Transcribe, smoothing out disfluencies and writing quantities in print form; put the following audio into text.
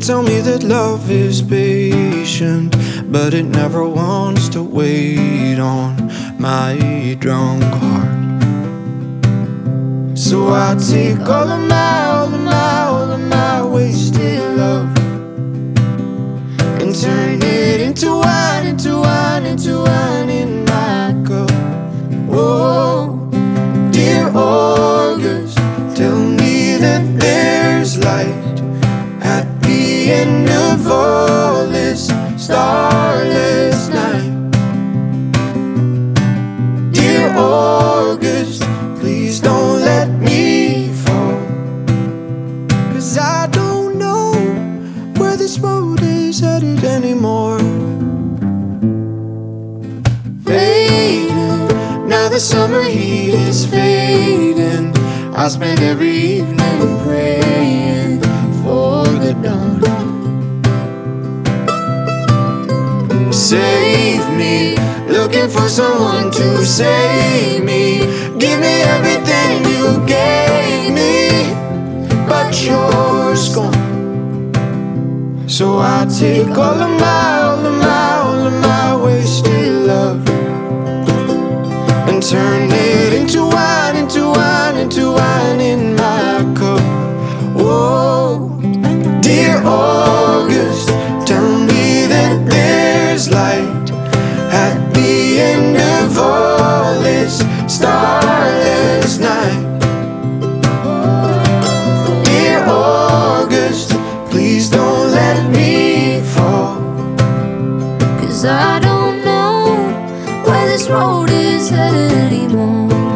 tell me that love is patient, but it never wants to wait on my drunk heart. So I take all of my wasted love and turn it into wine, into wine, into wine in my cup. Oh, dear August, tell me that there's light at the end of all this starless night. Dear August, please don't let me fall, 'cause I don't know where this road is headed anymore. Fading, now the summer heat is fading. I spend every evening praying for the dawn. Save me, looking for someone to save me. Give me everything you gave me, but yours gone. So I take all of my wasted love and turn it into wine, into wine, into wine in my cup. Whoa, dear August, tell me that there's light at the end of all this starless night. Dear August, please don't let me fall, 'cause I don't know where this road is headed anymore.